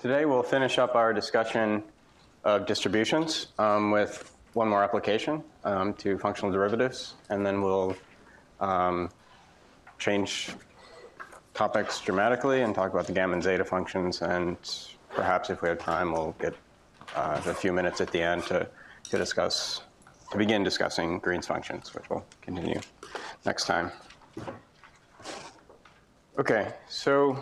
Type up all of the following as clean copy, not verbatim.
Today we'll finish up our discussion of distributions with one more application to functional derivatives, and then we'll change topics dramatically and talk about the gamma and zeta functions, and perhaps if we have time we'll get a few minutes at the end to begin discussing Green's functions, which we'll continue next time. Okay, so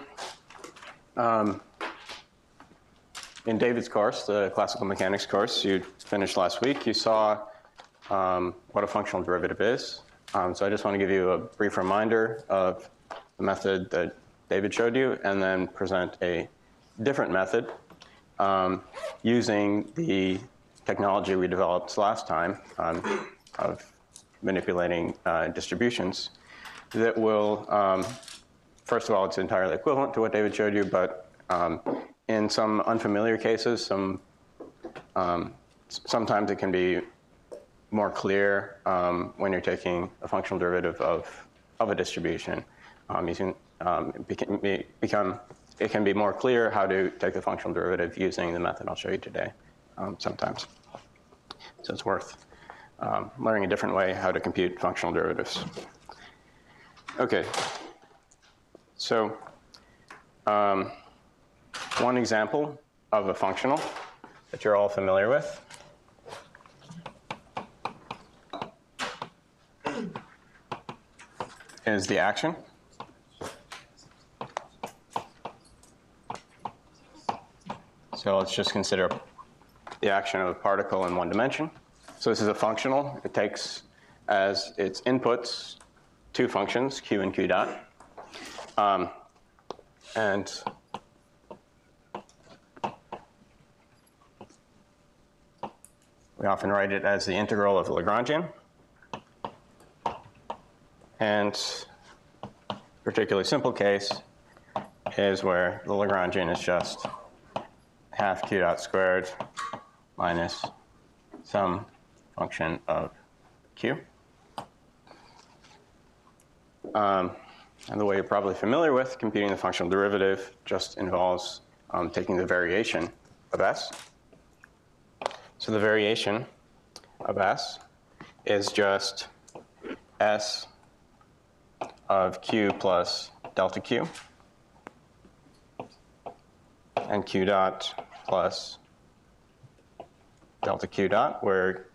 in David's course, the classical mechanics course you finished last week, you saw what a functional derivative is. So I just want to give you a brief reminder of the method that David showed you, and then present a different method using the technology we developed last time of manipulating distributions that will, first of all, it's entirely equivalent to what David showed you, but in some unfamiliar cases, sometimes it can be more clear when you're taking a functional derivative of a distribution. It can be more clear how to take the functional derivative using the method I'll show you today sometimes. So it's worth learning a different way how to compute functional derivatives. Okay, so one example of a functional that you're all familiar with is the action. So let's just consider the action of a particle in one dimension. So this is a functional. It takes as its inputs two functions, q and q dot. And we often write it as the integral of the Lagrangian. And a particularly simple case is where the Lagrangian is just half q dot squared minus some function of q. And the way you're probably familiar with computing the functional derivative just involves taking the variation of s. So the variation of s is just s of q plus delta q, and q dot plus delta q dot, where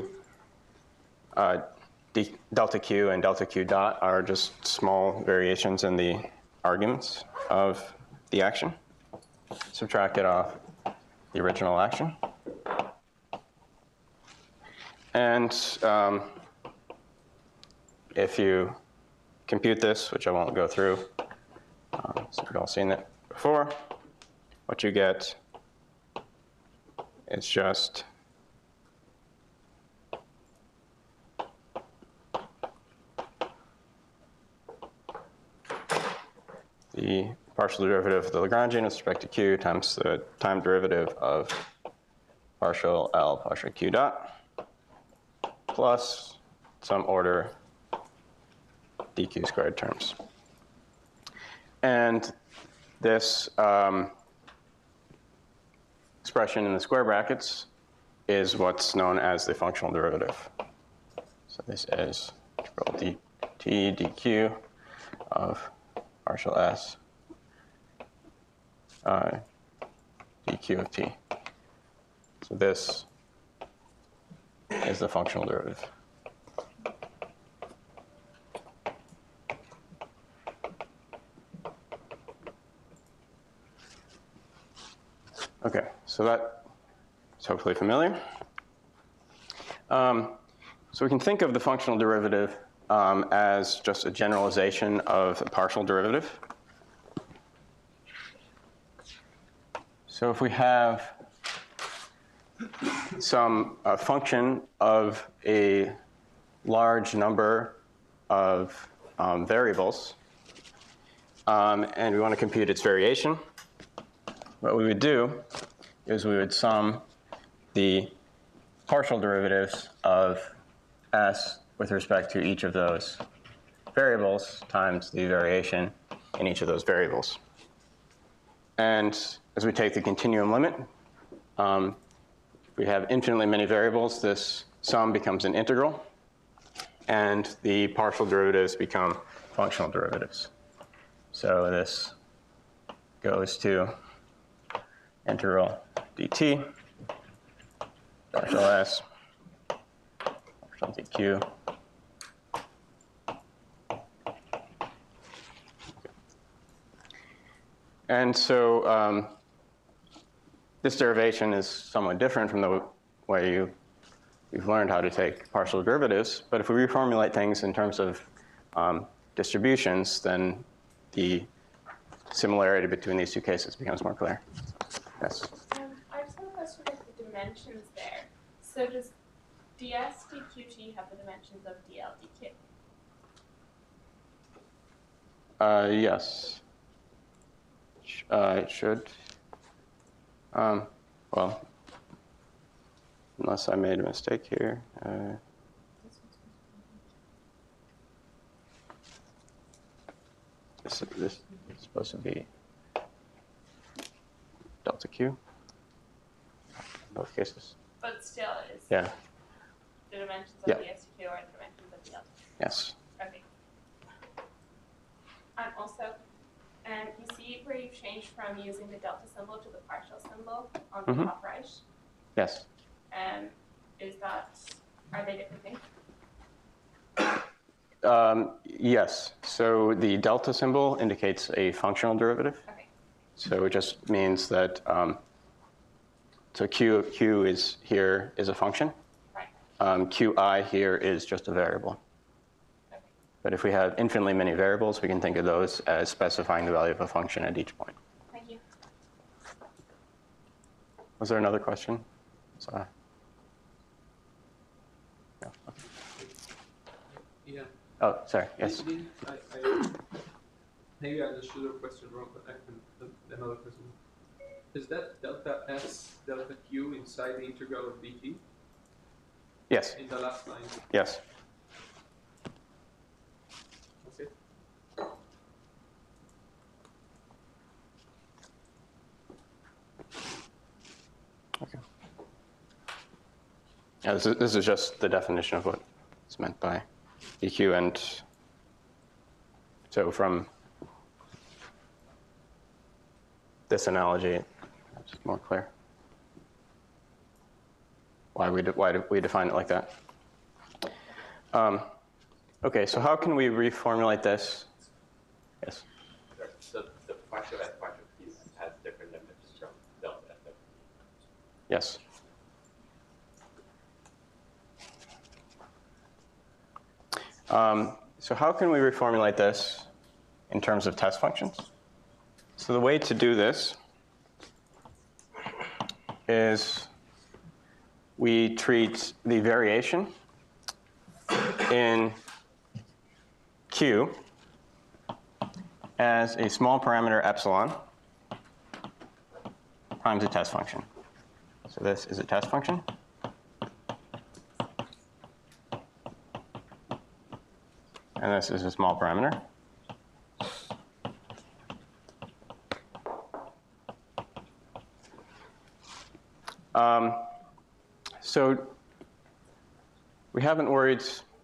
delta q and delta q dot are just small variations in the arguments of the action, subtracted off the original action. And if you compute this, which I won't go through, so you've all seen it before, what you get is just the partial derivative of the Lagrangian with respect to q times the time derivative of partial L partial q dot plus some order dq squared terms. And this expression in the square brackets is what's known as the functional derivative. So this is dt dq of partial s dq of t. So this is the functional derivative. Okay, so that is hopefully familiar. So we can think of the functional derivative as just a generalization of the partial derivative. So if we have some function of a large number of variables, and we want to compute its variation, what we would do is we would sum the partial derivatives of s with respect to each of those variables times the variation in each of those variables. And as we take the continuum limit, we have infinitely many variables. This sum becomes an integral, and the partial derivatives become functional derivatives. So this goes to integral dt, partial s, partial dq. And so this derivation is somewhat different from the way you've learned how to take partial derivatives. But if we reformulate things in terms of distributions, then the similarity between these two cases becomes more clear. Yes? I just have a question about the dimensions there. So does ds dqt have the dimensions of dl dq? Yes. It should. Well, unless I made a mistake here. This is supposed to be delta q in both cases. But still, is Yeah. the dimensions of Yeah. ds dq are the dimensions of dl? Yes. Okay. And also, you see where you've changed from using the delta symbol to the partial symbol on the top right? Yes. Are they different things? Yes. So the delta symbol indicates a functional derivative. Okay. So it just means that so q is here is a function. Right. Qi here is just a variable. Okay. But if we have infinitely many variables, we can think of those as specifying the value of a function at each point. Thank you. Was there another question? Sorry. No. Okay. Yeah. Oh, sorry. Yes. Maybe I understood your question wrong, but I can another question. Is that delta s delta q inside the integral of dt? Yes. In the last line. Yes. Okay. Okay. Yeah, this is just the definition of what is meant by dq, and so from this analogy, it's more clear why we define it like that. Okay, so how can we reformulate this? Yes. So the partial f partial q has different limits from delta f. Yes. So how can we reformulate this in terms of test functions? So the way to do this is we treat the variation in Q as a small parameter epsilon times a test function. So this is a test function. And this is a small parameter. So we haven't worried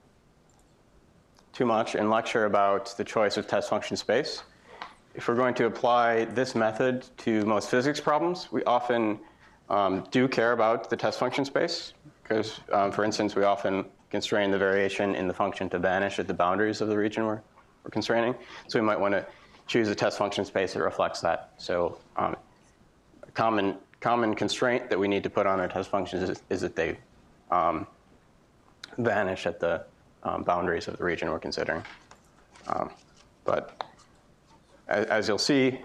too much in lecture about the choice of test function space. If we're going to apply this method to most physics problems, we often do care about the test function space, because, for instance, we often constrain the variation in the function to vanish at the boundaries of the region we're constraining. So we might want to choose a test function space that reflects that. So a common constraint that we need to put on our test functions is that they vanish at the boundaries of the region we're considering. But as you'll see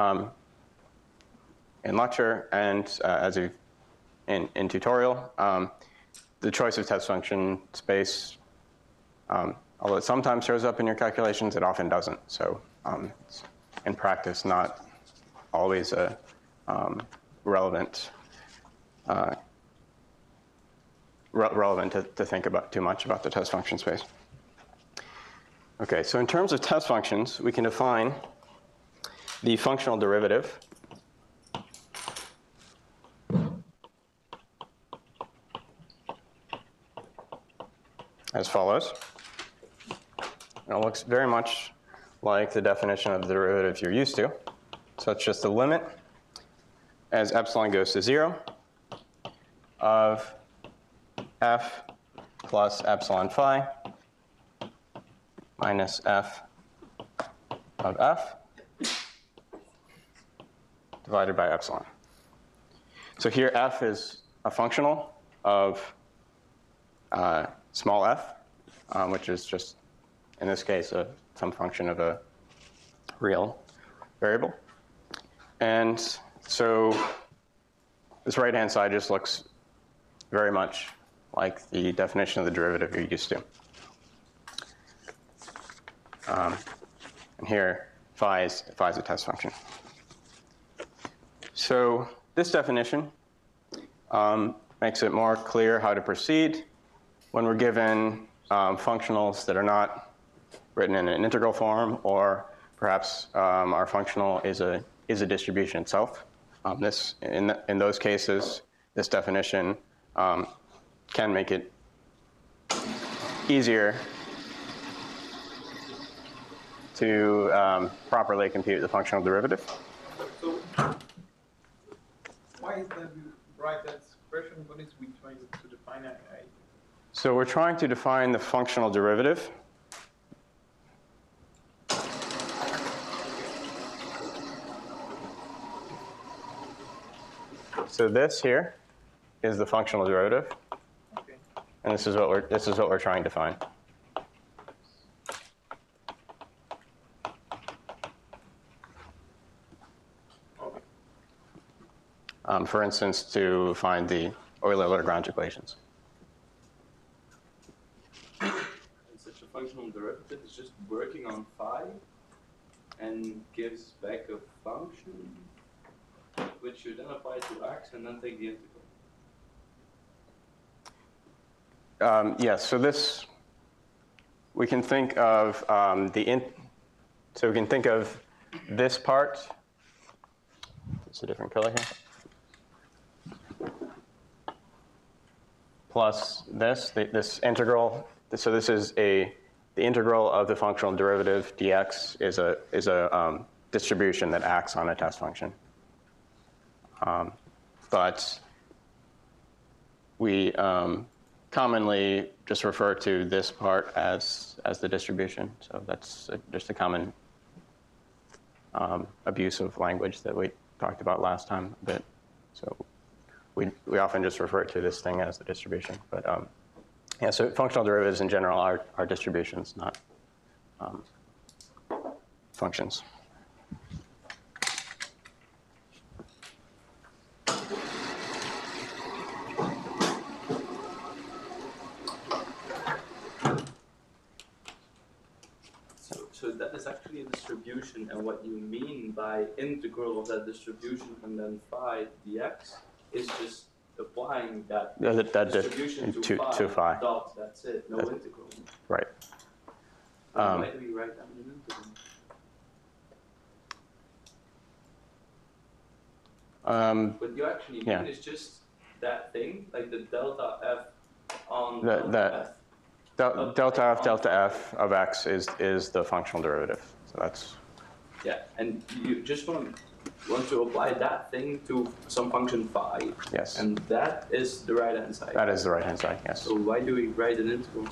in lecture and in tutorial, the choice of test function space, although it sometimes shows up in your calculations, it often doesn't. So it's in practice not always a relevant to think about too much about the test function space. Okay, so in terms of test functions, we can define the functional derivative as follows. And it looks very much like the definition of the derivative you're used to. So it's just the limit as epsilon goes to 0 of f plus epsilon phi minus f of f divided by epsilon. So here f is a functional of small f, which is just, in this case, some function of a real variable. And so this right-hand side just looks very much like the definition of the derivative you're used to. And here, phi is a test function. So this definition makes it more clear how to proceed when we're given functionals that are not written in an integral form, or perhaps our functional is a distribution itself. In those cases, this definition can make it easier to properly compute the functional derivative. So, why is that you write that expression? What is we trying to define? So we're trying to define the functional derivative. So this here is the functional derivative, Okay. and this is what we're trying to find. For instance, to find the Euler-Lagrange equations. And such a functional derivative is just working on phi and gives back a function which you then apply to x and then take the integral. Yes, so this, we can think of so we can think of this part. It's a different color here. Plus this integral. So this is the integral of the functional derivative dx is a distribution that acts on a test function. But we commonly just refer to this part as the distribution. So that's just a common abuse of language that we talked about last time a bit. So we often just refer to this thing as the distribution. But yeah, so functional derivatives in general are distributions, not functions. So that is actually a distribution, and what you mean by integral of that distribution and then phi dx is just applying that distribution to phi. Dot, that's it, no integral. Right. Why do we write that in an integral? What you actually mean is just that thing, like the delta f on delta f. Delta f of x is the functional derivative. So that's. Yeah, and you just want to apply that thing to some function phi. Yes. And that is the right hand side. That is the right hand side, yes. So why do we write an integral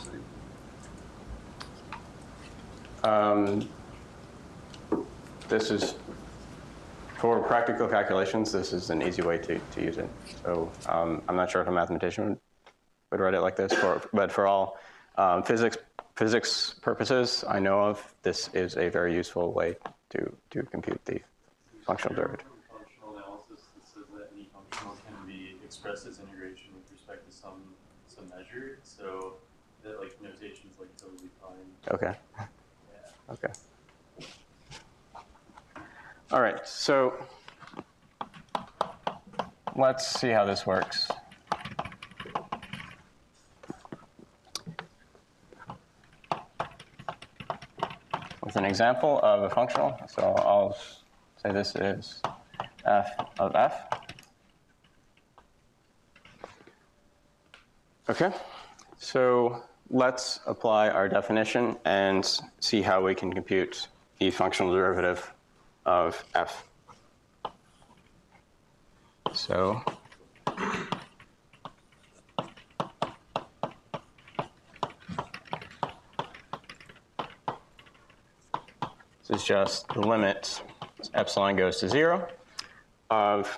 sign? This is, for practical calculations, this is an easy way to use it. So I'm not sure if a mathematician would write it like this, but for all physics purposes I know of, this is a very useful way to compute the functional derivative. Functional analysis that says that any functional can be expressed as integration with respect to some measure, so that like notation is like totally fine. Okay. Yeah. Okay. All right, so let's see how this works. With an example of a functional, so I'll say this is f of f. Okay, so let's apply our definition and see how we can compute the functional derivative of f. So this is just the limit as epsilon goes to 0 of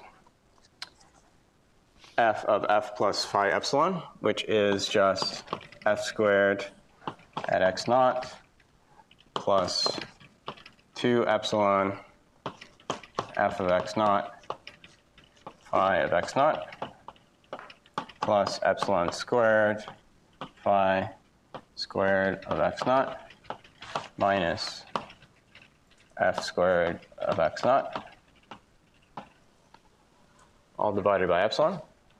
f of f plus phi epsilon, which is just f squared at x naught plus 2 epsilon f of x naught phi of x naught plus epsilon squared phi squared of x naught minus f squared of x naught, all divided by epsilon.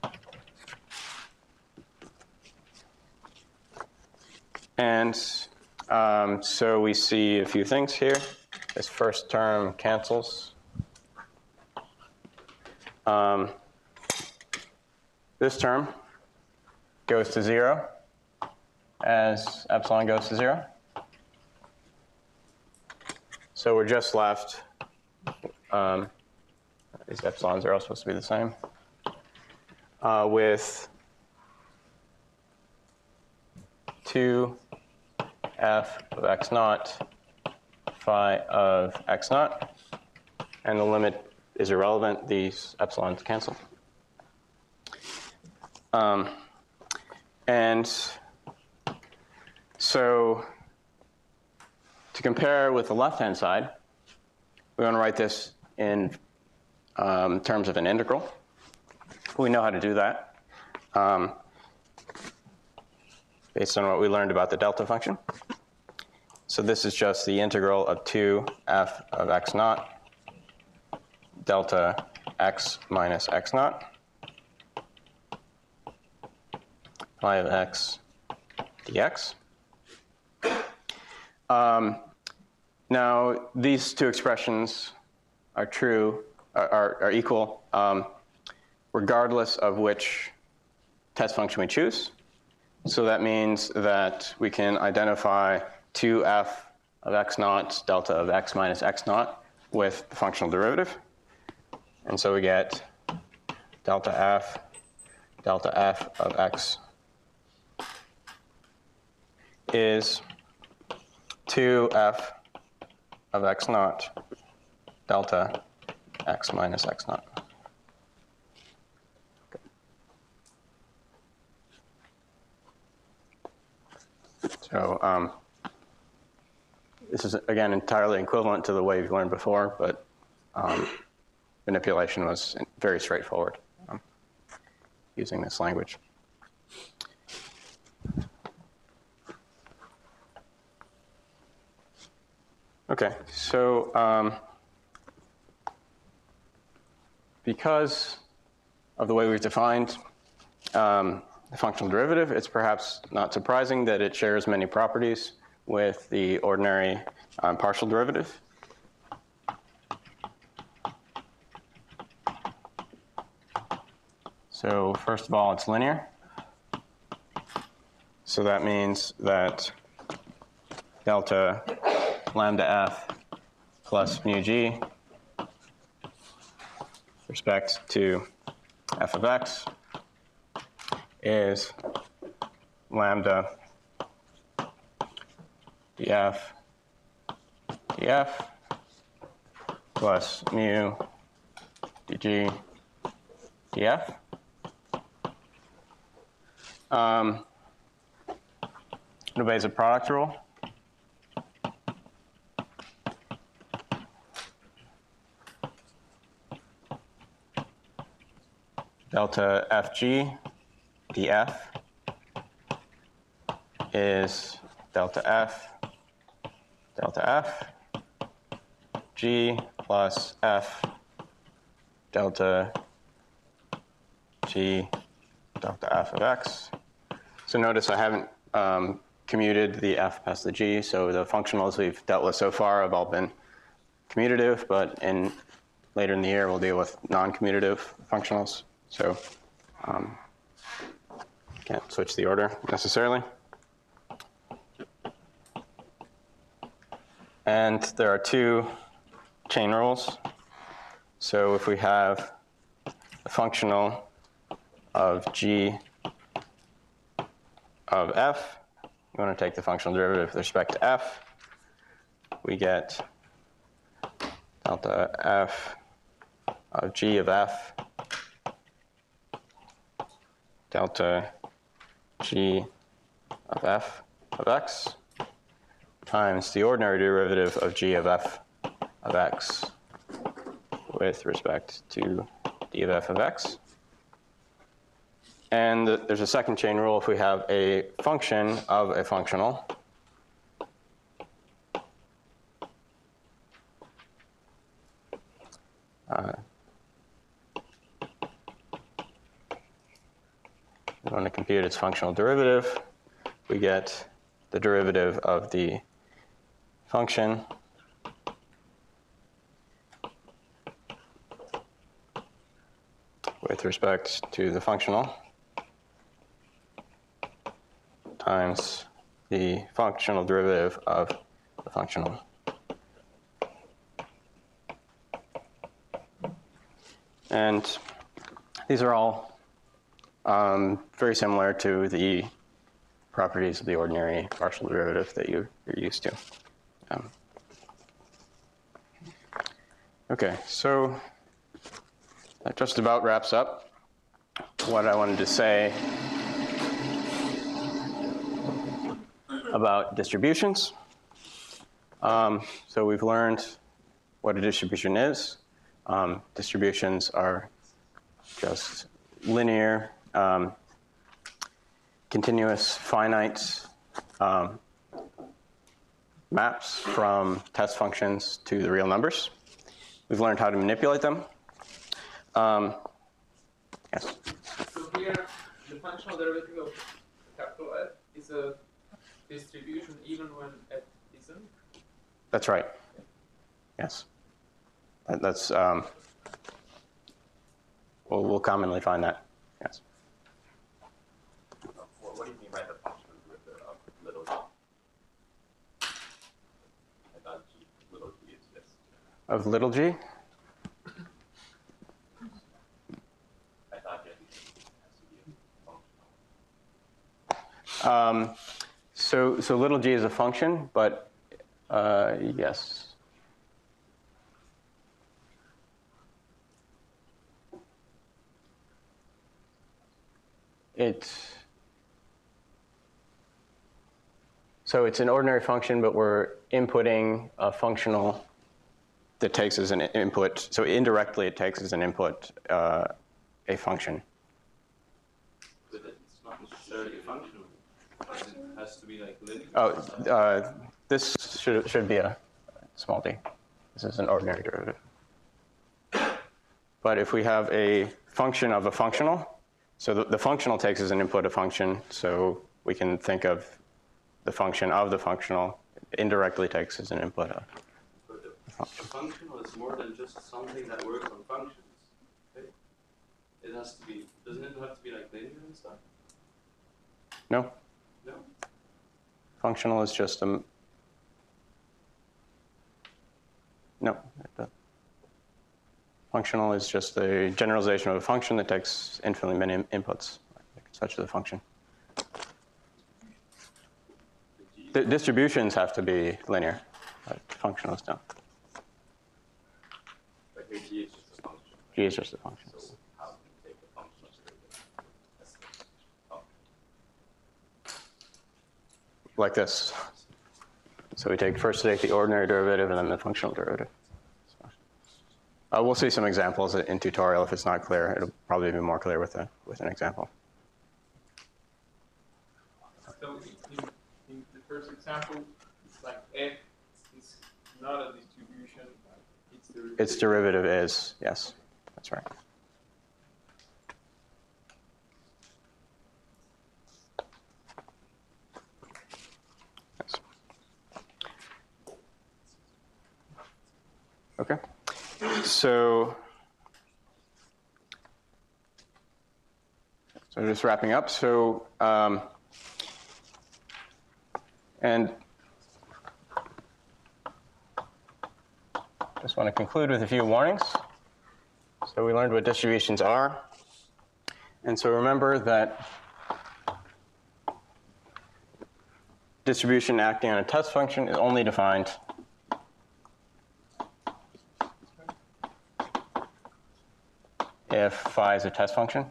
And so we see a few things here. This first term cancels. This term goes to 0 as epsilon goes to 0. So we're just left, these epsilons are all supposed to be the same, with 2 f of x naught phi of x naught, and the limit is irrelevant, these epsilons cancel. And so to compare with the left-hand side, we want to write this in terms of an integral. We know how to do that based on what we learned about the delta function. So this is just the integral of 2f of x naught delta x minus x naught phi of x dx. Now, these two expressions are true, are equal, regardless of which test function we choose. So that means that we can identify 2f of x naught delta of x minus x naught with the functional derivative. And so we get delta f of x is 2f of x naught delta x minus x naught. So this is, again, entirely equivalent to the way we've learned before, but manipulation was very straightforward using this language. Okay, so because of the way we've defined the functional derivative, it's perhaps not surprising that it shares many properties with the ordinary partial derivative. So first of all, it's linear. So that means that delta lambda f plus mu g with respect to f of x is lambda df plus mu dg df. It obeys a product rule. Delta fg df is delta f g plus f delta g delta f of x. So notice I haven't commuted the f past the g, so the functionals we've dealt with so far have all been commutative, but later in the year we'll deal with non-commutative functionals. So can't switch the order necessarily. And there are two chain rules. So if we have a functional of g of f, we want to take the functional derivative with respect to f, we get delta f of g of f delta g of f of x times the ordinary derivative of g of f of x with respect to d of f of x. And there's a second chain rule if we have a function of a functional. We want to compute its functional derivative. We get the derivative of the function with respect to the functional times the functional derivative of the functional. And these are all very similar to the properties of the ordinary partial derivative that you're used to. Okay, so that just about wraps up what I wanted to say about distributions. So we've learned what a distribution is. Distributions are just linear, continuous, finite maps from test functions to the real numbers. We've learned how to manipulate them. Yes? So here, the functional derivative of capital F is a distribution even when F isn't? That's right. Yes. That's, we'll commonly find that. Yes. What do you mean by the function derivative of little g? I thought little g is just. Of little g? I thought it has to be functional. So little g is a function, but yes. So it's an ordinary function, but we're inputting a functional that takes as an input. So indirectly, it takes as an input a function. But it's not necessarily functional. It has to be like linear. Oh, this should be a small d. This is an ordinary derivative. But if we have a function of a functional, so the functional takes as an input a function, so we can think of the function of the functional indirectly takes as an input a function. A functional is more than just something that works on functions. Okay? It has to be, doesn't it have to be like linear and stuff? No? No? Functional is just a... No. Functional is just a generalization of a function that takes infinitely many inputs, such as a function. The distributions have to be linear, but functionals don't. But here g is just a function. G is just a function. So how can you take the functional derivative? That's the function. Like this. So we first take the ordinary derivative and then the functional derivative. We'll see some examples in tutorial. If it's not clear, it'll probably be more clear with an example. So in the first example, it's like F is not a distribution, it's derivative. Its derivative is, yes, that's right. Yes. Okay. So just wrapping up. So, just want to conclude with a few warnings. So we learned what distributions are. And so remember that distribution acting on a test function is only defined if phi is a test function.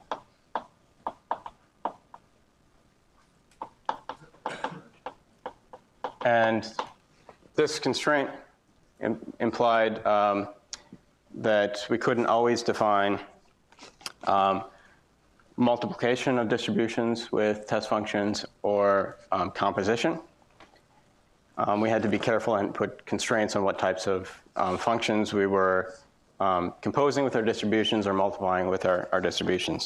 And this constraint implied that we couldn't always define multiplication of distributions with test functions or composition. We had to be careful and put constraints on what types of functions we were composing with our distributions or multiplying with our distributions.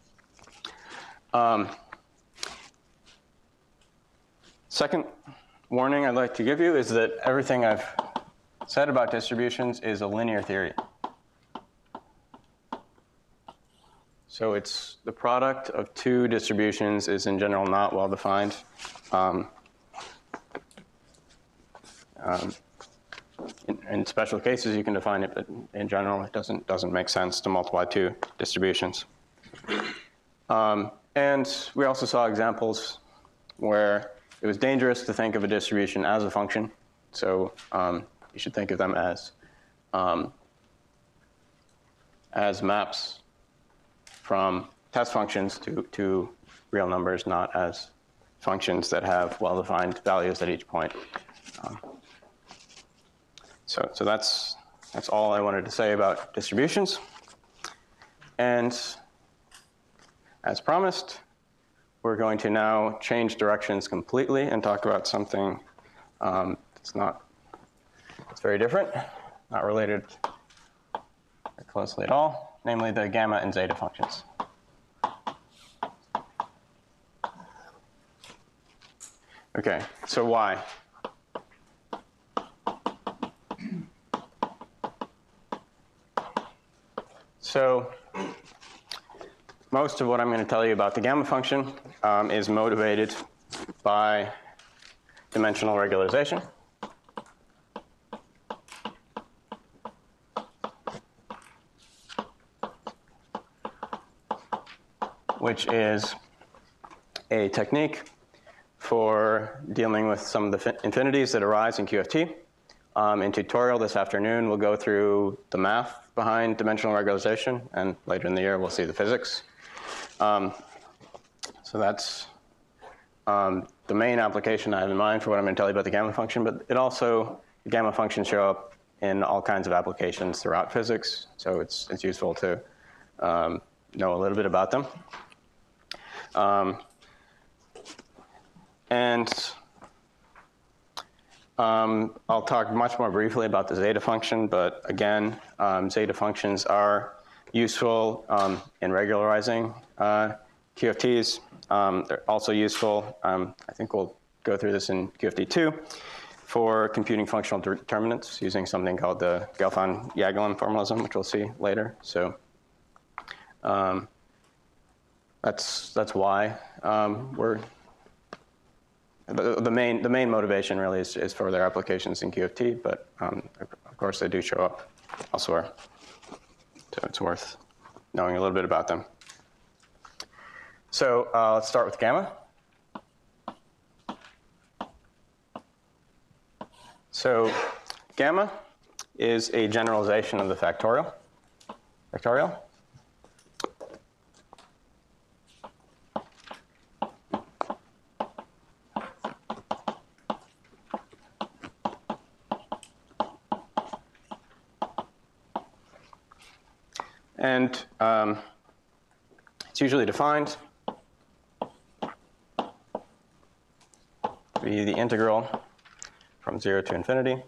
Second warning I'd like to give you is that everything I've said about distributions is a linear theory. So it's the product of two distributions is in general not well defined. In special cases you can define it, but in general it doesn't make sense to multiply two distributions. And we also saw examples where it was dangerous to think of a distribution as a function. So you should think of them as maps from test functions to real numbers, not as functions that have well-defined values at each point. So that's all I wanted to say about distributions. And as promised, we're going to now change directions completely and talk about something that's very different, not related very closely at all, namely the gamma and zeta functions. Okay, so why? So most of what I'm going to tell you about the gamma function is motivated by dimensional regularization. Which is a technique for dealing with some of the infinities that arise in QFT. In tutorial this afternoon, we'll go through the math behind dimensional regularization, and later in the year, we'll see the physics. So that's the main application I have in mind for what I'm going to tell you about the gamma function, but the gamma functions show up in all kinds of applications throughout physics, so it's useful to know a little bit about them. I'll talk much more briefly about the zeta function, but again, zeta functions are useful in regularizing QFTs. They're also useful, I think we'll go through this in QFT2, for computing functional determinants using something called the Gelfand-Jagelin formalism, which we'll see later. So that's why the main motivation really is for their applications in QFT, but of course they do show up elsewhere. So it's worth knowing a little bit about them. So let's start with gamma. So gamma is a generalization of the factorial. And it's usually defined to be the integral from 0 to infinity,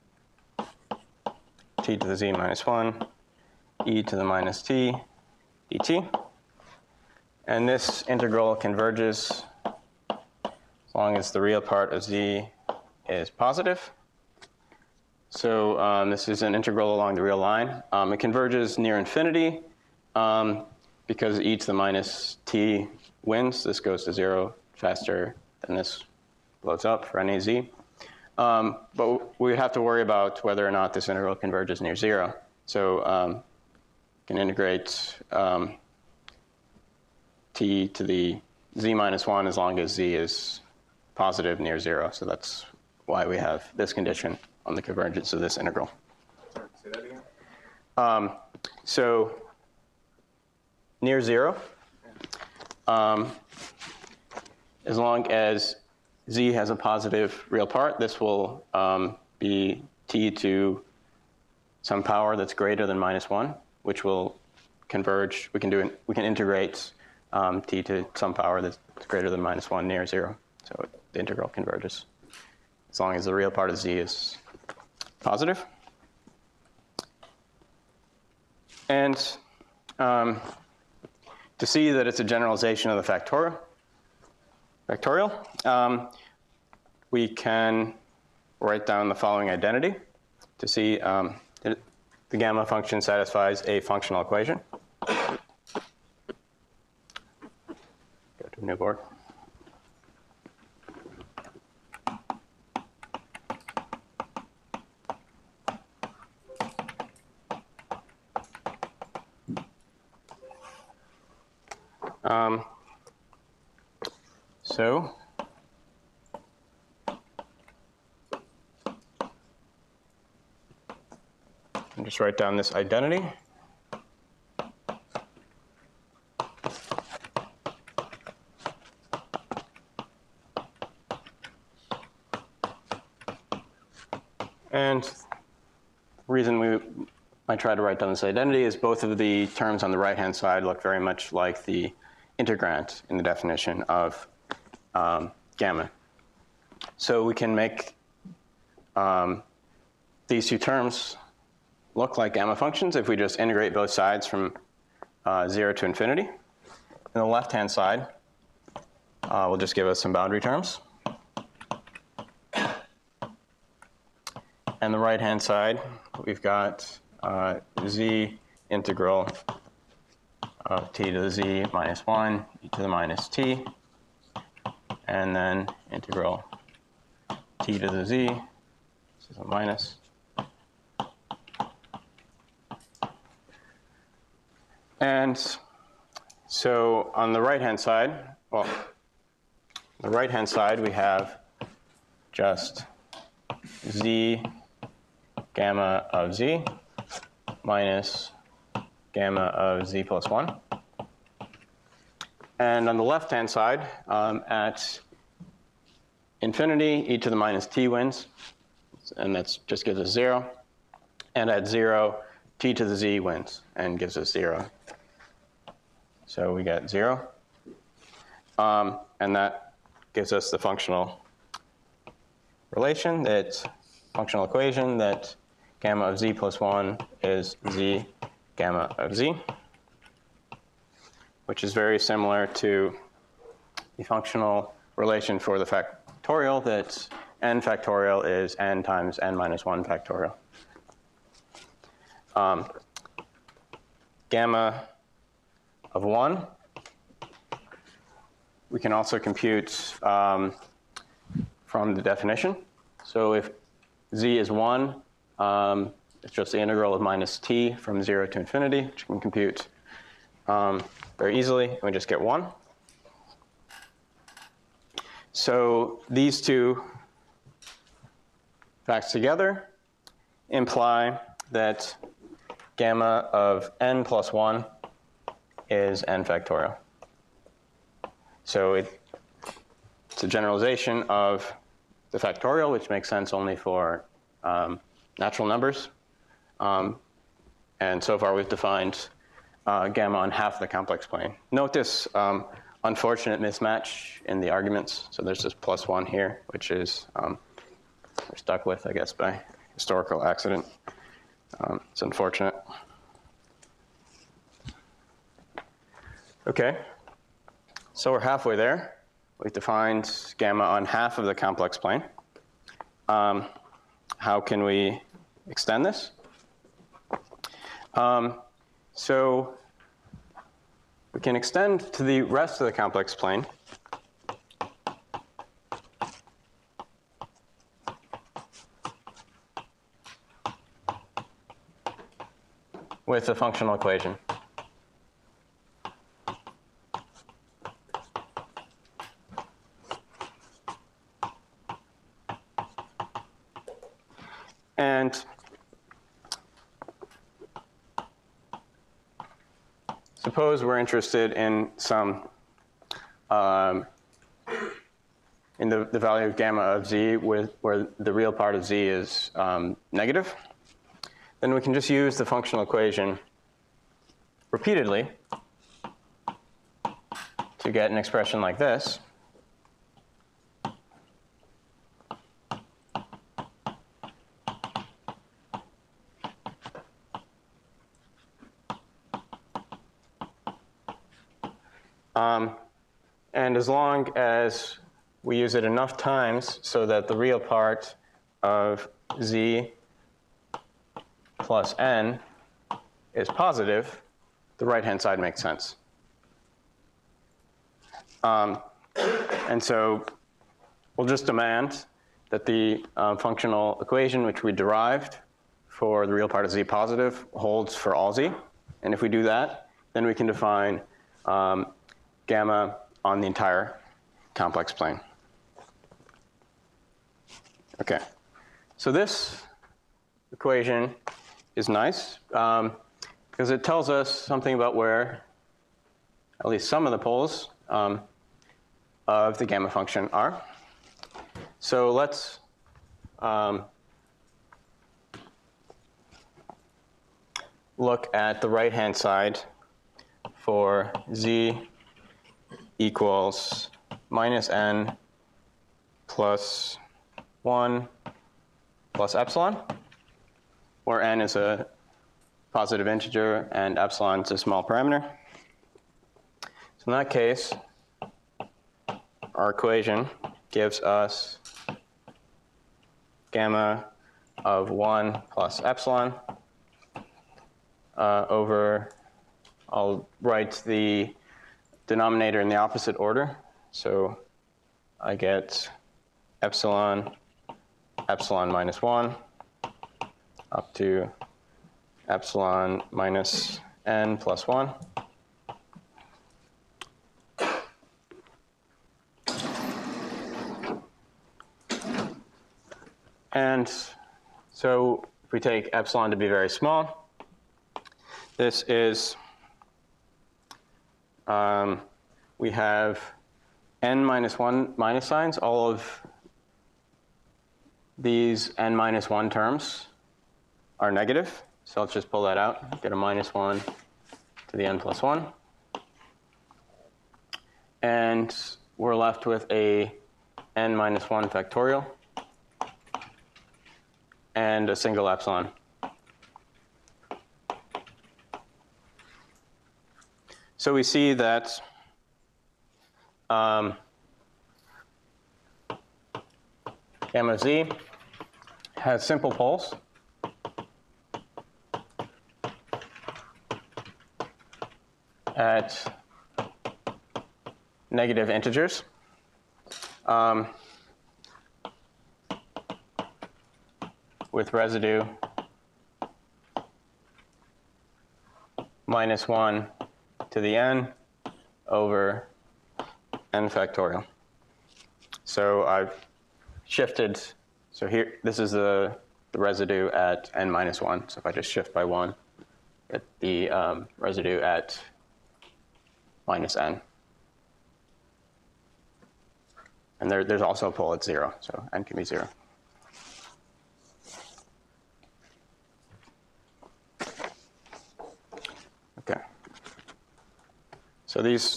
t to the z minus 1, e to the minus t dt. And this integral converges as long as the real part of z is positive. So this is an integral along the real line. It converges near infinity because e to the minus t wins. This goes to 0 faster than this blows up for NAZ. But we have to worry about whether or not this integral converges near 0. So can integrate t to the z minus 1 as long as z is positive near 0. So that's why we have this condition on the convergence of this integral. Sorry, say that again. So near 0, as long as z has a positive real part, this will be t to some power that's greater than minus 1, which will converge. We can integrate t to some power that's greater than minus 1 near 0. So the integral converges as long as the real part of z is positive. And to see that it's a generalization of the factorial, we can write down the following identity to see that the gamma function satisfies a functional equation. Go to a new board. So I'll just write down this identity. And the reason we might try to write down this identity is both of the terms on the right-hand side look very much like the integrand in the definition of gamma. So we can make these two terms look like gamma functions if we just integrate both sides from 0 to infinity. And the left-hand side will just give us some boundary terms. And the right-hand side, we've got z integral of t to the z minus 1 e to the minus t, and then integral t to the z, this is a minus, and so on the right-hand side, well, the right-hand side we have just z gamma of z minus gamma of z plus 1. And on the left-hand side, at infinity, e to the minus t wins, and that just gives us 0. And at 0, t to the z wins and gives us 0. So we get 0. And that gives us the functional relation, that functional equation that gamma of z plus 1 is z gamma of z, which is very similar to the functional relation for the factorial that n factorial is n times n minus 1 factorial. Gamma of 1, we can also compute from the definition. So if z is 1, it's just the integral of minus t from 0 to infinity, which you can compute very easily, and we just get 1. So these two facts together imply that gamma of n plus 1 is n factorial. So it's a generalization of the factorial, which makes sense only for natural numbers. And so far we've defined gamma on half the complex plane. Note this unfortunate mismatch in the arguments. So there's this plus 1 here, which is we're stuck with, I guess, by historical accident. It's unfortunate. Okay, so we're halfway there. We've defined gamma on half of the complex plane. How can we extend this? So we can extend to the rest of the complex plane with the functional equation. And suppose we're interested in some in the value of gamma of z where the real part of z is negative. Then we can just use the functional equation repeatedly to get an expression like this. And as long as we use it enough times so that the real part of z plus n is positive, the right-hand side makes sense. And so we'll just demand that the functional equation which we derived for the real part of z positive holds for all z. And if we do that, then we can define gamma on the entire complex plane. Okay, so this equation is nice because it tells us something about where at least some of the poles of the gamma function are. So let's look at the right-hand side for z equals minus n plus 1 plus epsilon, where n is a positive integer and epsilon is a small parameter. So in that case, our equation gives us gamma of 1 plus epsilon over, I'll write the denominator in the opposite order. So I get epsilon, epsilon minus 1, up to epsilon minus n plus 1. And so if we take epsilon to be very small, this is, we have n minus 1 minus signs. All of these n minus 1 terms are negative. So let's just pull that out, get a minus 1 to the n plus 1. And we're left with a n minus 1 factorial and a single epsilon. So we see that gamma of z has simple poles. At negative integers. With residue minus 1 to the n over n factorial. So I've shifted, so here, this is the residue at n minus 1. So if I just shift by 1, get the residue at minus n. And there's also a pole at 0, so n can be 0. Okay. So these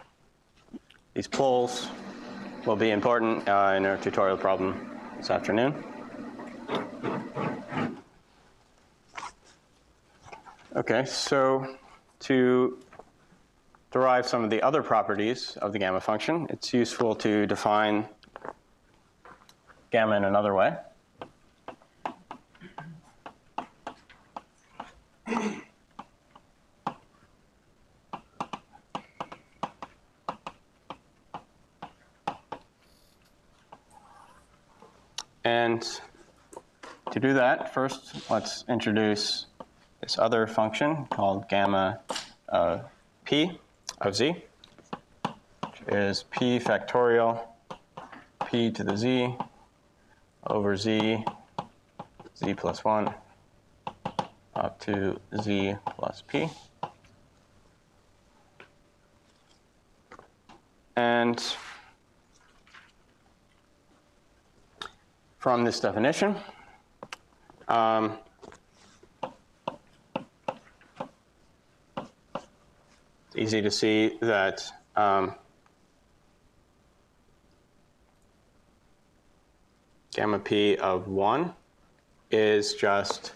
poles will be important in our tutorial problem this afternoon. Okay, so to derive some of the other properties of the gamma function, it's useful to define gamma in another way. And to do that, first let's introduce this other function called gamma p of z, which is p factorial p to the z over z plus 1 up to z plus p. And from this definition, it's easy to see that gamma p of 1 is just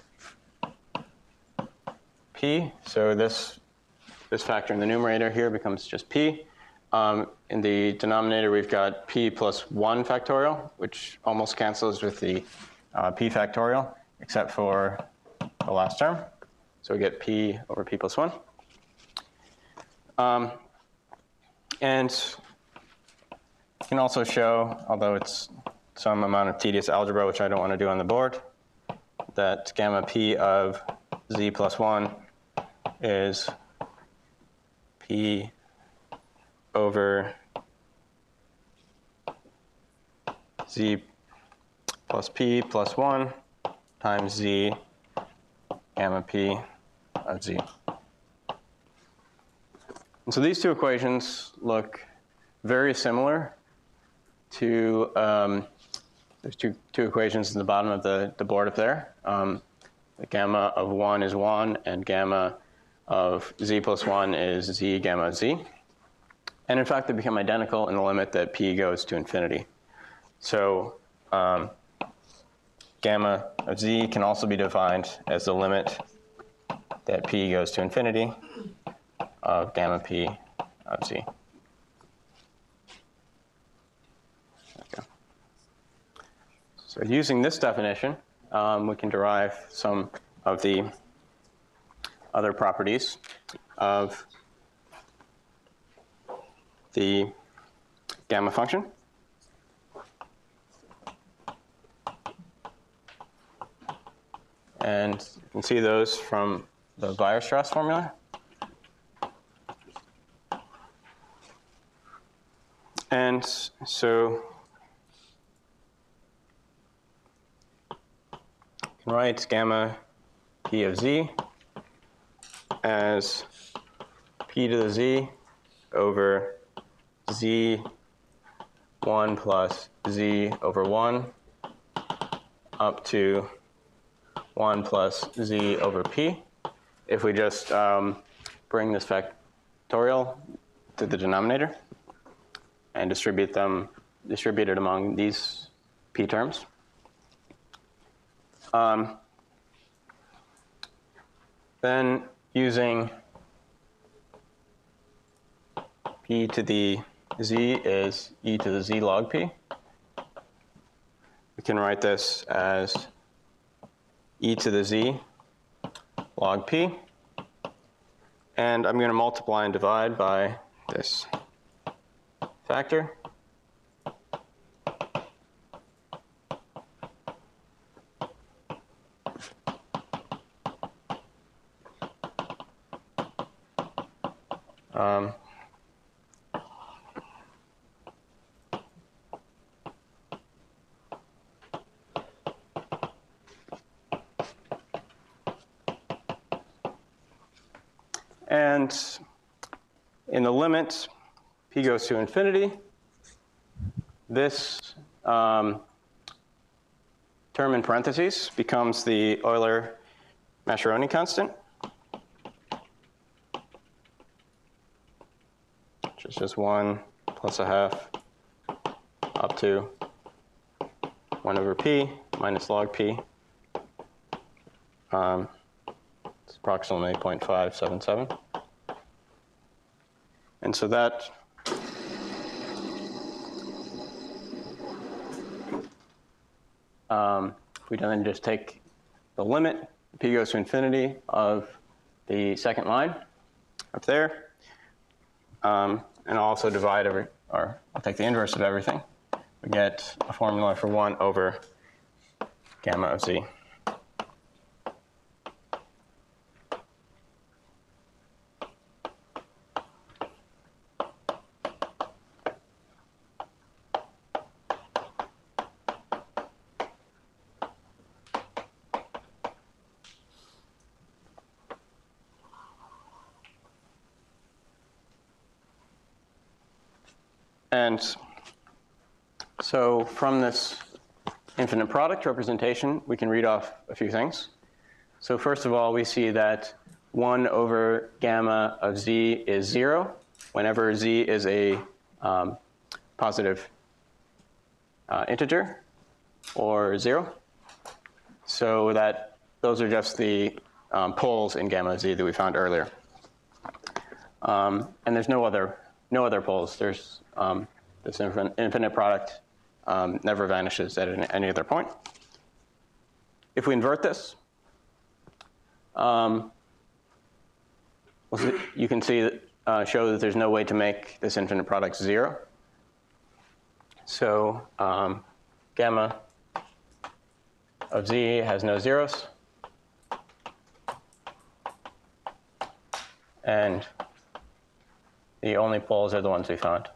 p. So this factor in the numerator here becomes just p. In the denominator, we've got p plus 1 factorial, which almost cancels with the p factorial, except for the last term. So we get p over p plus 1. And you can also show, although it's some amount of tedious algebra, which I don't want to do on the board, that gamma p of z plus 1 is p over z plus p plus 1 times z gamma p of z. And so these two equations look very similar to there's two equations in the bottom of the board up there. The gamma of 1 is 1, and gamma of z plus 1 is z gamma of z. And in fact, they become identical in the limit that p goes to infinity. So gamma of z can also be defined as the limit that p goes to infinity of gamma p of z. Okay. So using this definition, we can derive some of the other properties of the gamma function. And you can see those from the Weierstrass formula. And so you can write gamma p of z as p to the z over z 1 plus z over 1 up to 1 plus z over p. If we just bring this factorial to the denominator and distribute it among these p terms. Then using p to the z is e to the z log p, we can write this as e to the z log p. And I'm going to multiply and divide by this factor. And in the limit p goes to infinity, this term in parentheses becomes the Euler-Mascheroni constant, which is just 1 plus a half up to 1 over p minus log p. It's approximately 0.577. And so that we then just take the limit, p goes to infinity, of the second line up there, and I'll also divide or I'll take the inverse of everything. We get a formula for 1 over gamma of z. And so from this infinite product representation, we can read off a few things. So first of all, we see that 1 over gamma of z is 0 whenever z is a positive integer or 0. So that those are just the poles in gamma of z that we found earlier. And there's no other poles. There's this infinite product never vanishes at any other point. If we invert this, you can see that, show that there's no way to make this infinite product 0. So gamma of z has no zeros. And the only poles are the ones we found.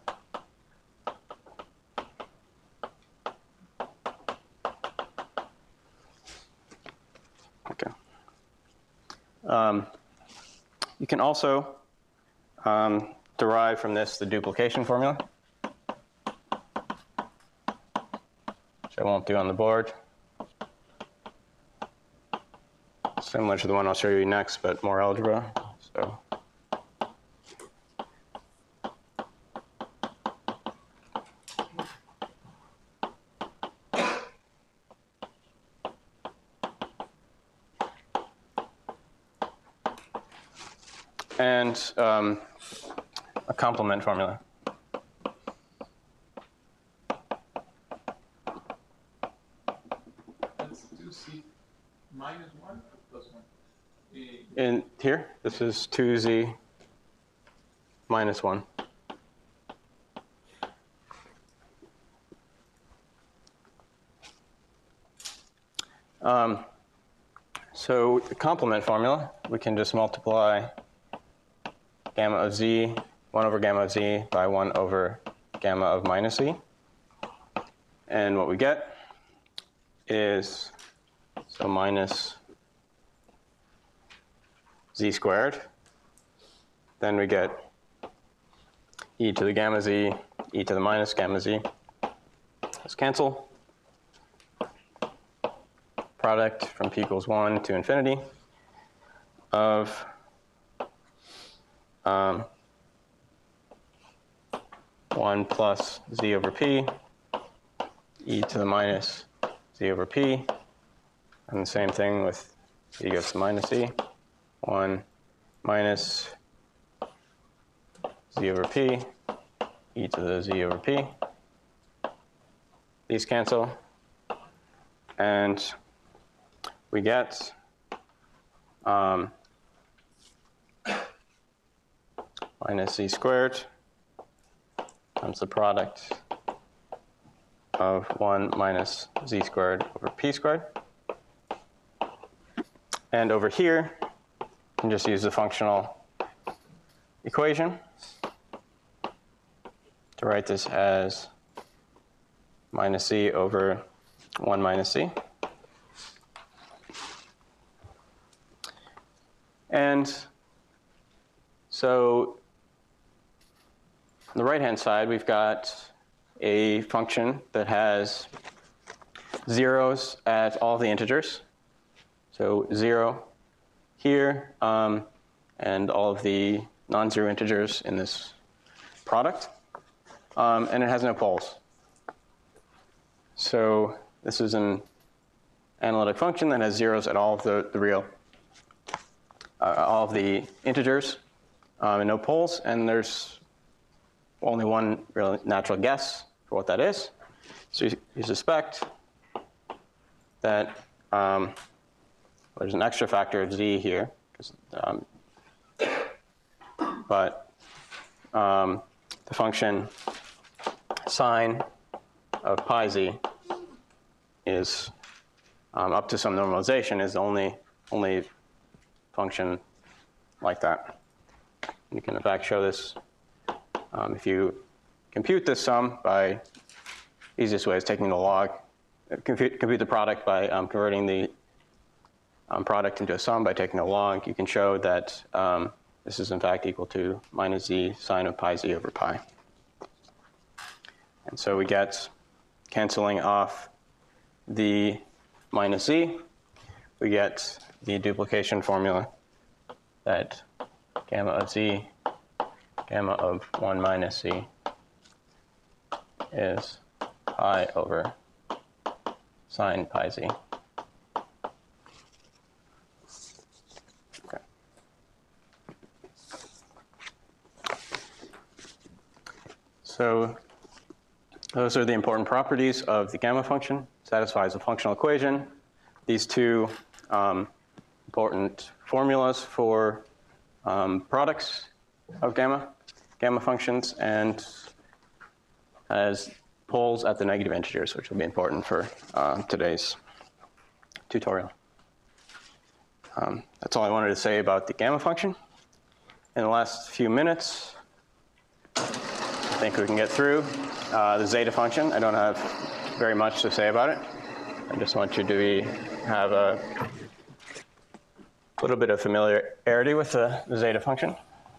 Okay. You can also derive from this the duplication formula, which I won't do on the board. Similar to the one I'll show you next, but more algebra. So. And a complement formula. That's 2z minus 1 or plus 1? In here, this is 2z minus 1. So the complement formula, we can just multiply gamma of z, 1 over gamma of z by 1 over gamma of minus z. And what we get is, so minus z squared. Then we get e to the gamma z, e to the minus gamma z. Let's cancel. Product from p equals 1 to infinity of 1 plus z over p, e to the minus z over p, and the same thing with e goes to minus e, 1 minus z over p, e to the z over p. These cancel, and we get minus z squared times the product of 1 minus z squared over p squared. And over here, you can just use the functional equation to write this as minus z over 1 minus z. And so on the right-hand side, we've got a function that has zeros at all the integers. So 0 here, and all of the non-zero integers in this product. And it has no poles. So this is an analytic function that has zeros at all of the real all of the integers and no poles, and there's only one real natural guess for what that is. So you suspect that there's an extra factor of z here, but the function sine of pi z is up to some normalization is the only function like that. You can in fact show this if you compute this sum by easiest way is taking the log, compute the product by converting the product into a sum by taking a log. You can show that this is in fact equal to minus z sine of pi z over pi. And so we get, canceling off the minus z, we get the duplication formula that gamma of z, gamma of 1 minus z is pi over sine pi z. Okay. So those are the important properties of the gamma function. Satisfies a functional equation. These two important formulas for products of gamma functions, and has poles at the negative integers, which will be important for today's tutorial. That's all I wanted to say about the gamma function. In the last few minutes, I think we can get through the zeta function. I don't have very much to say about it. I just want you to have a little bit of familiarity with the zeta function.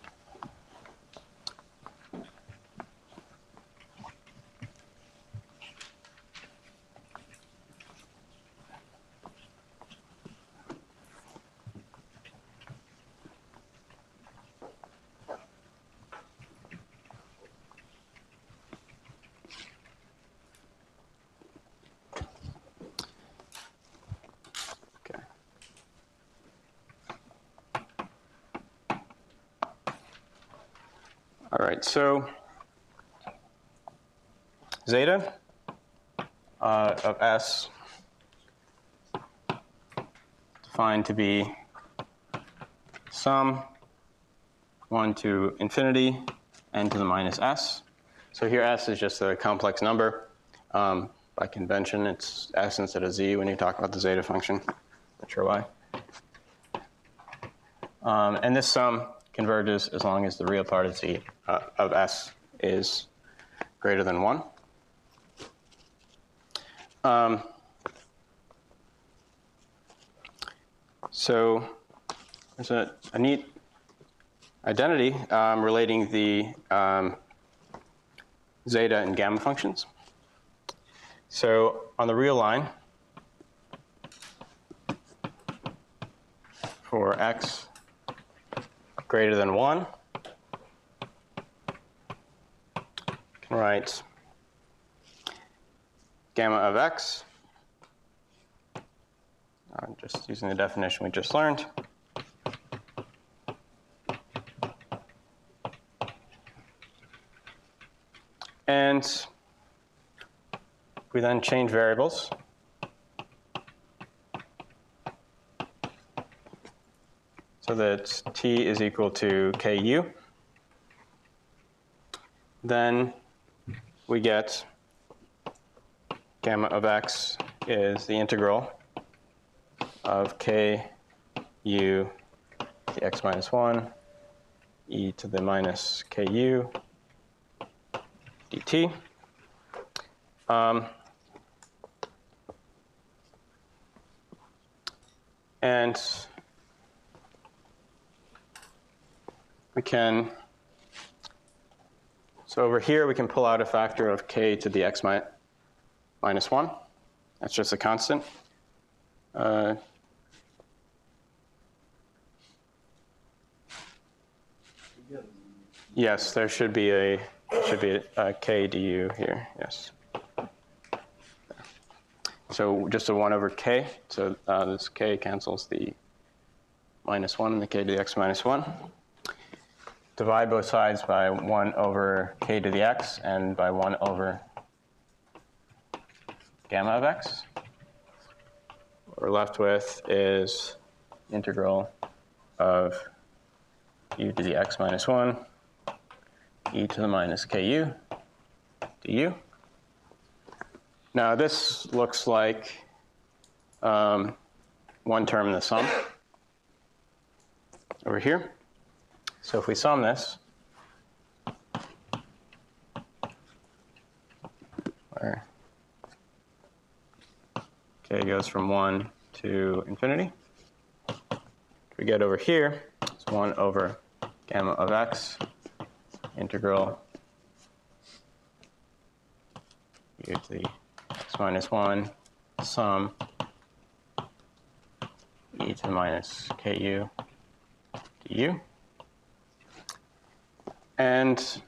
All right, so zeta of S defined to be sum 1 to infinity n to the minus s. So here S is just a complex number. By convention, it's S instead of Z when you talk about the zeta function. Not sure why. And this sum converges as long as the real part of Z of S is greater than 1. So there's a neat identity relating the zeta and gamma functions. So on the real line, for x greater than 1, can write gamma of x, just using the definition we just learned, and we then change variables. So that t is equal to ku. Then we get gamma of x is the integral of ku dx minus 1 e to the minus ku dt. And we can, so over here we can pull out a factor of k to the x minus 1. That's just a constant. Yes, there should be a k du here, yes. So just a 1 over k, so this k cancels the minus 1 and the k to the x minus 1. Divide both sides by 1 over k to the x and by 1 over gamma of x. What we're left with is integral of u to the x minus 1 e to the minus ku du. Now this looks like one term in the sum over here. So if we sum this, where k goes from 1 to infinity, we get over here, it's 1 over gamma of x, integral u to the x minus 1 sum e to the minus ku du. And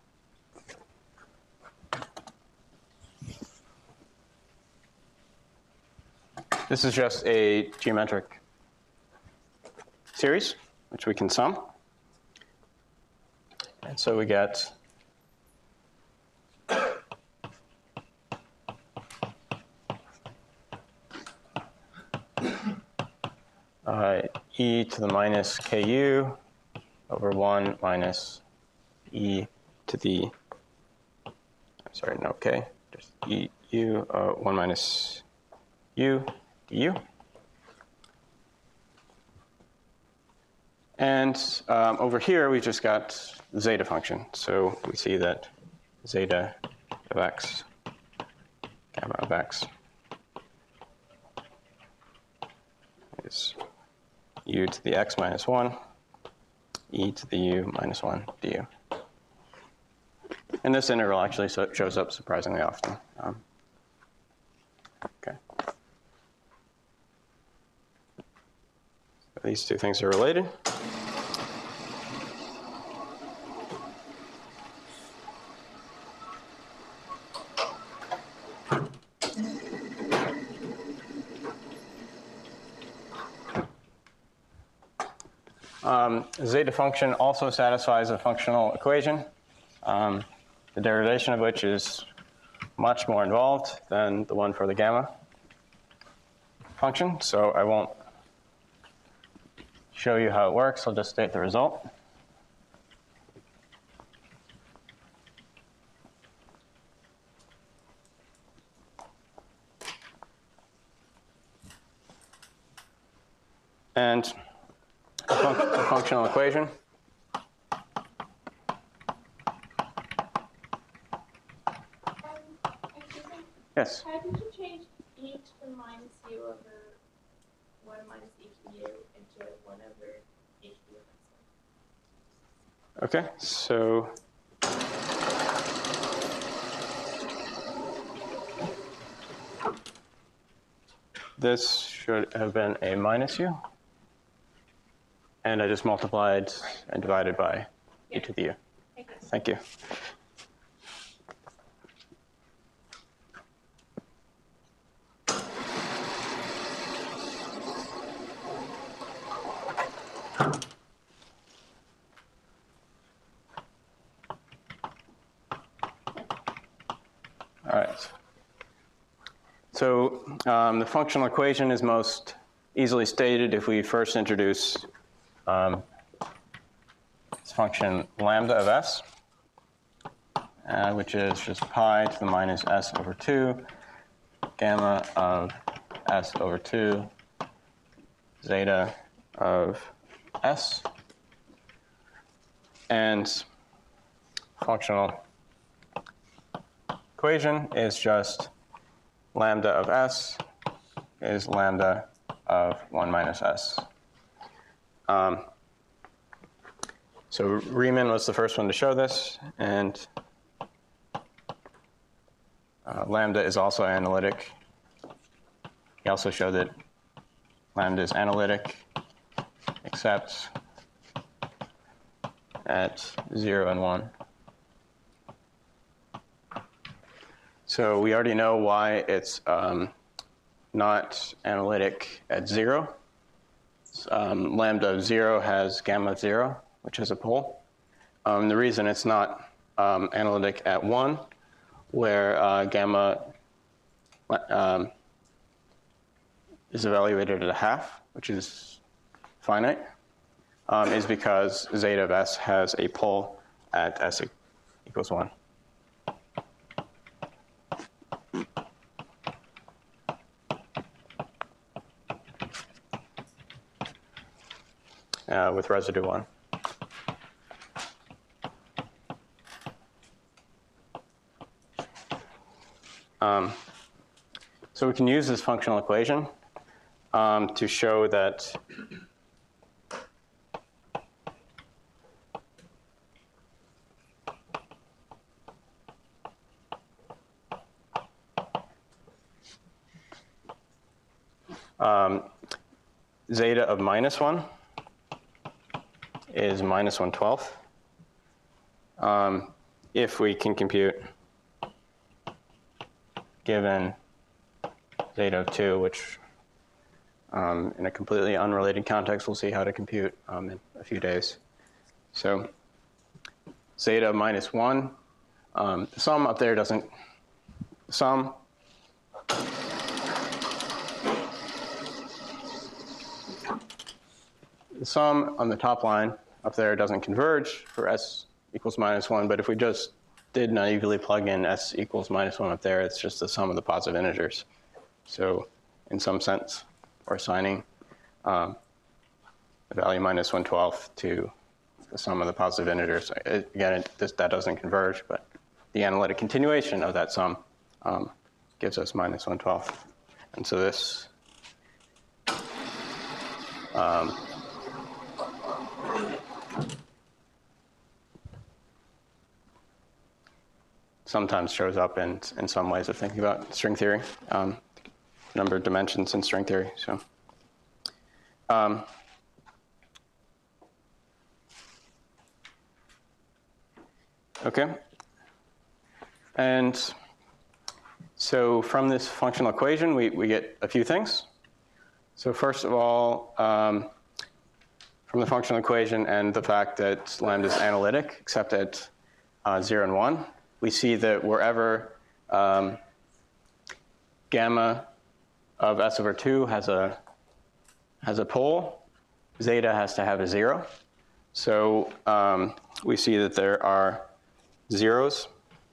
this is just a geometric series, which we can sum. And so we get e to the minus ku over 1 minus e to the, sorry, no k, just e u, 1 minus u du. And over here, we just got the zeta function. So we see that zeta of x, gamma of x, is u to the x minus 1, e to the u minus 1 du. And this integral actually shows up surprisingly often. Okay. So these two things are related. Zeta function also satisfies a functional equation, the derivation of which is much more involved than the one for the gamma function. So I won't show you how it works. I'll just state the result. And a functional equation. Yes. How did you change e to the minus u over 1 minus e to u into 1 over e to the u? Okay, so this should have been a minus u. And I just multiplied and divided by e to the u. Thank you. All right. So the functional equation is most easily stated if we first introduce this function lambda of s, which is just pi to the minus s over 2, gamma of s over 2, zeta of s, and functional equation is just lambda of s is lambda of 1 minus s. So Riemann was the first one to show this, and lambda is also analytic. He also showed that lambda is analytic, except at 0 and 1. So we already know why it's not analytic at 0. Lambda of 0 has gamma of 0, which is a pole. The reason it's not analytic at 1, where gamma is evaluated at a half, which is finite, is because zeta of s has a pole at s equals 1. With residue 1. So we can use this functional equation to show that Zeta of -1 is -1/12. If we can compute given zeta of 2, which in a completely unrelated context, we'll see how to compute in a few days. So zeta of -1, the sum up there doesn't, the sum on the top line up there doesn't converge for s equals -1, but if we just did naively plug in s equals -1 up there, it's just the sum of the positive integers. So in some sense, we're assigning the value -1/12 to the sum of the positive integers. Again, that doesn't converge, but the analytic continuation of that sum gives us -1/12. And so this sometimes shows up in some ways of thinking about string theory, number of dimensions in string theory. So, okay. And so from this functional equation, we get a few things. So first of all, from the functional equation and the fact that lambda is analytic, except at 0 and 1, we see that wherever gamma of s over 2 has a pole, zeta has to have a 0. So we see that there are zeros.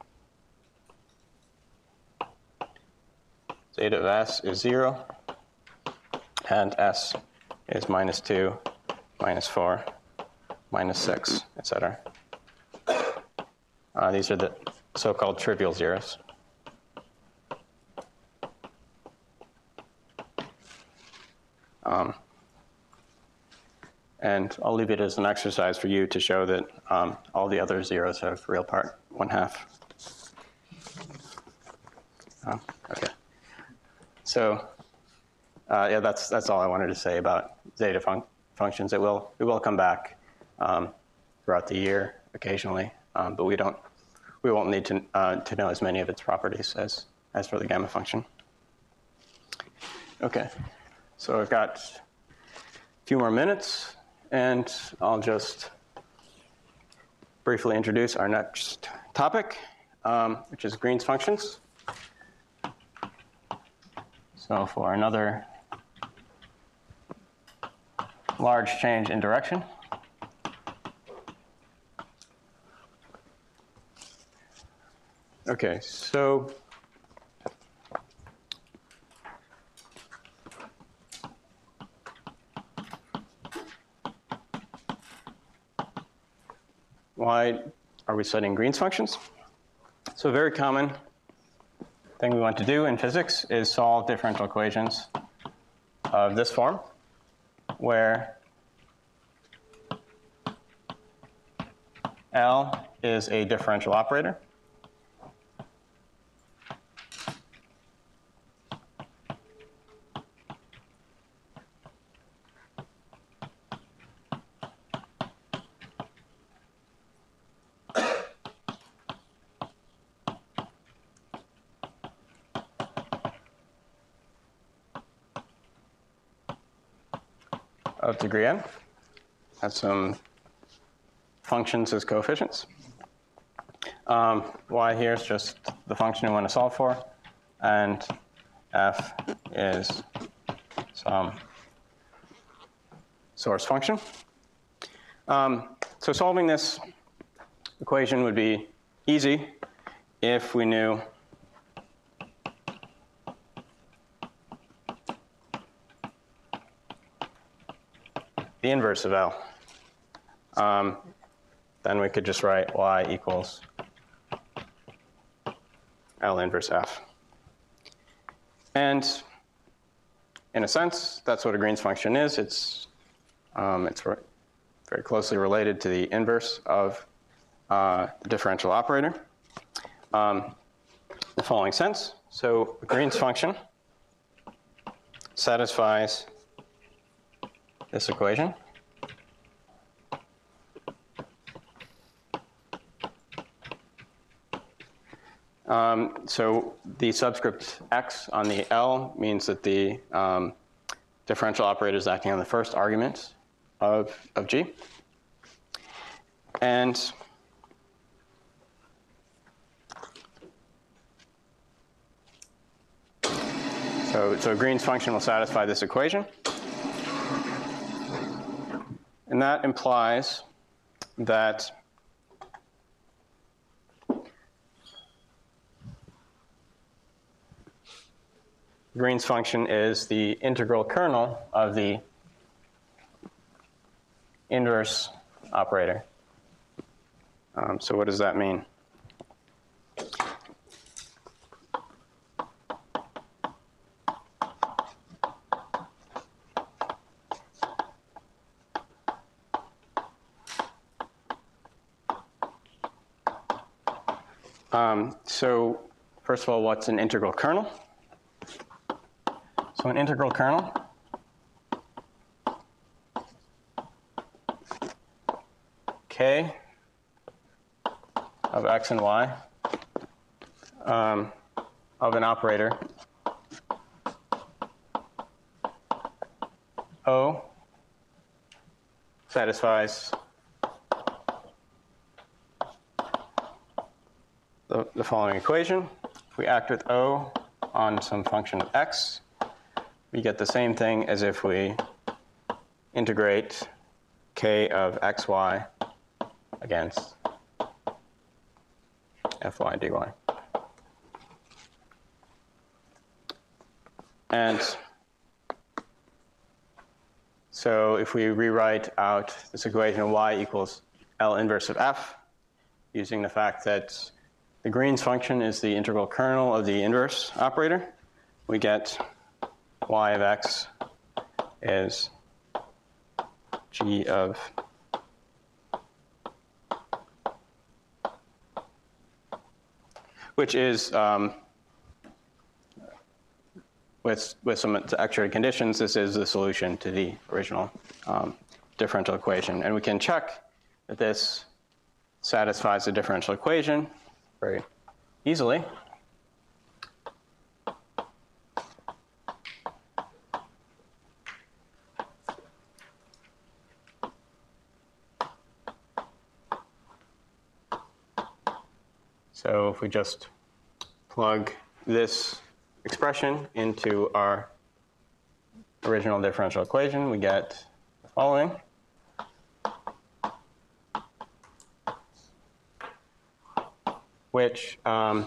Zeta of s is 0, and s is -2, -4, -6, etc. These are the so-called trivial zeros. And I'll leave it as an exercise for you to show that all the other zeros have real part 1/2. Okay. So yeah, that's all I wanted to say about zeta functions. It will come back throughout the year occasionally, but we won't need to know as many of its properties as for the gamma function. Okay, so I've got a few more minutes, and I'll just briefly introduce our next topic, which is Green's functions. So for another large change in direction, okay, so why are we studying Green's functions? So a very common thing we want to do in physics is solve differential equations of this form, where L is a differential operator. Of degree n, has some functions as coefficients. Y here is just the function we want to solve for, and f is some source function. So solving this equation would be easy if we knew the inverse of L. Then we could just write y equals L inverse f. And in a sense, that's what a Green's function is. It's very closely related to the inverse of the differential operator. The following sense. So a Green's function satisfies this equation. So the subscript x on the L means that the differential operator is acting on the first argument of G. And so Green's function will satisfy this equation. And that implies that Green's function is the integral kernel of the inverse operator. So what does that mean? So first of all, what's an integral kernel? So an integral kernel K of x and y of an operator O satisfies the following equation. If we act with O on some function of x, we get the same thing as if we integrate k of xy against fy dy. And so if we rewrite out this equation of y equals L inverse of f, using the fact that the Green's function is the integral kernel of the inverse operator, we get y of x is g of which is with some extra conditions, this is the solution to the original differential equation. And we can check that this satisfies the differential equation very easily. So if we just plug this expression into our original differential equation, we get the following. Which,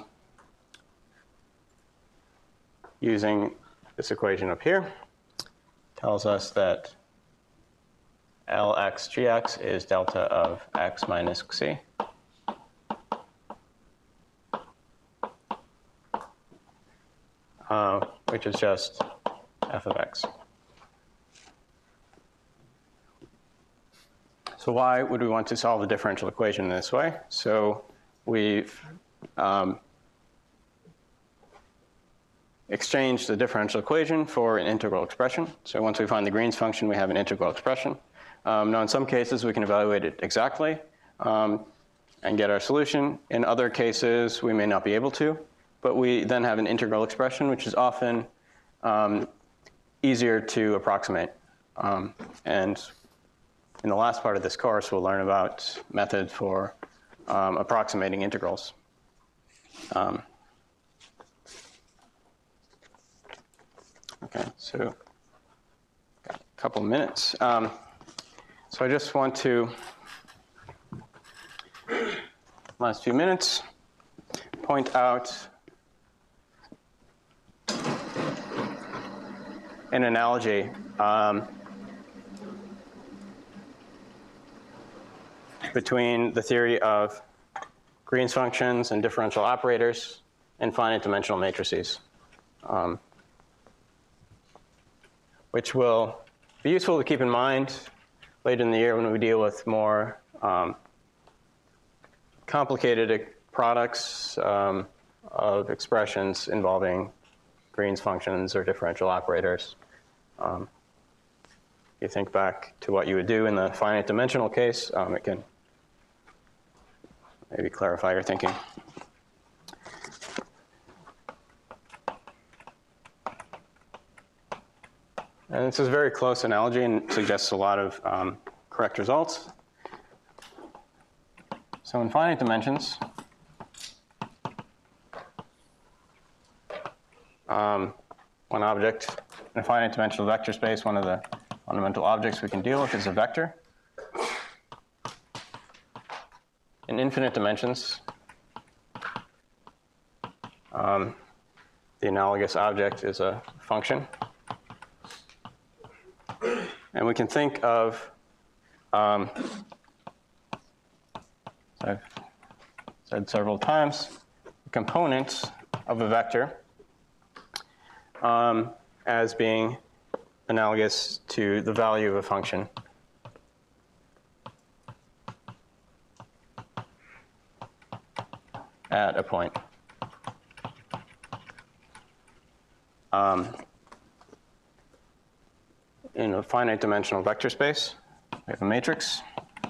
using this equation up here, tells us that Lx gx is delta of x minus c. Which is just f of x. So why would we want to solve the differential equation in this way? So we've exchanged the differential equation for an integral expression. So once we find the Green's function, we have an integral expression. Now in some cases, we can evaluate it exactly and get our solution. In other cases, we may not be able to. But we then have an integral expression, which is often easier to approximate. And in the last part of this course, we'll learn about methods for approximating integrals. Okay, so got a couple minutes. So I just want to, last few minutes, point out an analogy between the theory of Green's functions and differential operators and finite dimensional matrices, which will be useful to keep in mind later in the year when we deal with more complicated products of expressions involving Green's functions or differential operators. You think back to what you would do in the finite dimensional case, it can maybe clarify your thinking. And this is a very close analogy and suggests a lot of correct results. So in finite dimensions, one object in a finite dimensional vector space, one of the fundamental objects we can deal with is a vector. In infinite dimensions, the analogous object is a function. And we can think of, as I've said several times, components of a vector as being analogous to the value of a function. At a point. In a finite dimensional vector space, we have a matrix,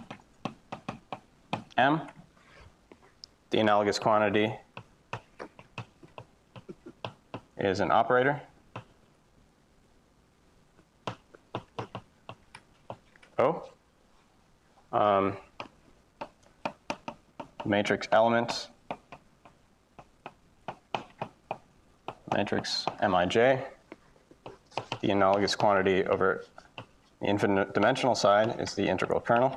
M. The analogous quantity is an operator, O. Matrix elements, matrix Mij. The analogous quantity over the infinite dimensional side is the integral kernel,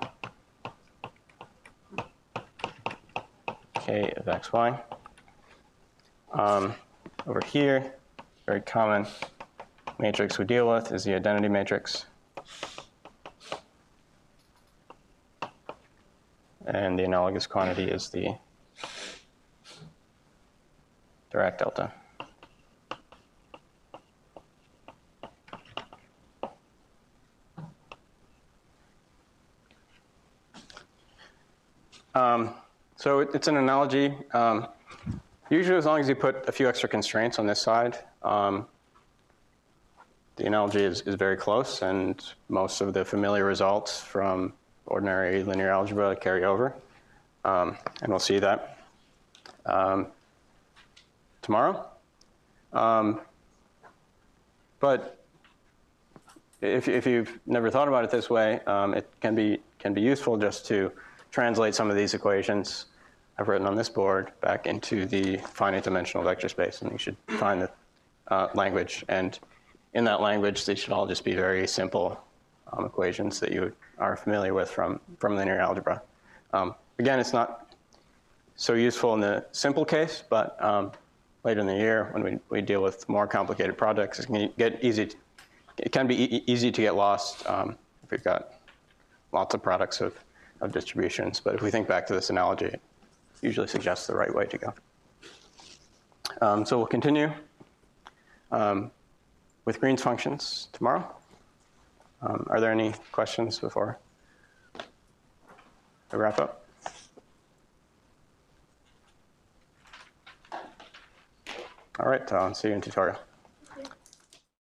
K of xy. Over here, very common matrix we deal with is the identity matrix. And the analogous quantity is the Dirac delta. So it's an analogy. Usually as long as you put a few extra constraints on this side, the analogy is very close, and most of the familiar results from ordinary linear algebra carry over. And we'll see that tomorrow. But if you've never thought about it this way, it can be useful just to translate some of these equations I've written on this board back into the finite dimensional vector space, and you should find the language. And in that language, they should all just be very simple equations that you are familiar with from linear algebra. Again, it's not so useful in the simple case, but later in the year, when we deal with more complicated projects, it can be easy to get lost if we've got lots of products of distributions. But if we think back to this analogy, it usually suggests the right way to go. So we'll continue with Green's functions tomorrow. Are there any questions before I wrap up? All right, I'll see you in tutorial.